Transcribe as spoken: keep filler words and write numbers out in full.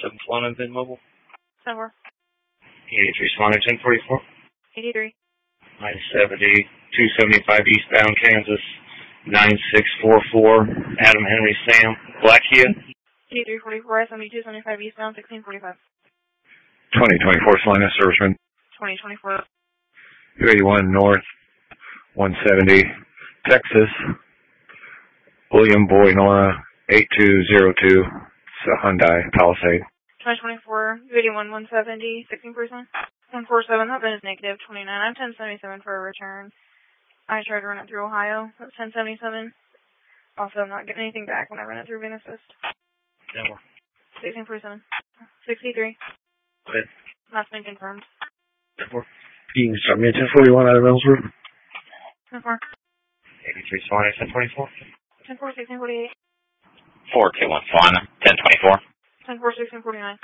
seven Solana, Vin Mobile. ten four. eighty-three Solana, ten forty-four. eighty-three. nine seventy, two seventy-five eastbound Kansas. nine six four four, Adam Henry Sam, Black Kia. eighty-three forty-four, seventy-two seventy-five eastbound, sixteen forty-five. twenty twenty-four Salina Serviceman. twenty twenty-four. two eighty-one North, one seventy, Texas. William Boy Nora, eight two zero two, it's a Hyundai Palisade. twenty twenty-four, two eighty-one one seventy, sixteen percent. one forty-seven, that bid is negative twenty-nine. I'm ten seventy-seven for a return. I tried to run it through Ohio. That's ten seventy-seven. Also, I'm not getting anything back when I run it through Venezuela. Denver. sixteen forty-seven. sixty-three. Good. Last been confirmed. Denver. You can start me at ten forty-one out of Ellsworth. ten four. eighty-three Solana, ten twenty-four. ten four, sixteen forty-eight. four two one Solana, ten twenty-four. ten four, sixteen forty-nine.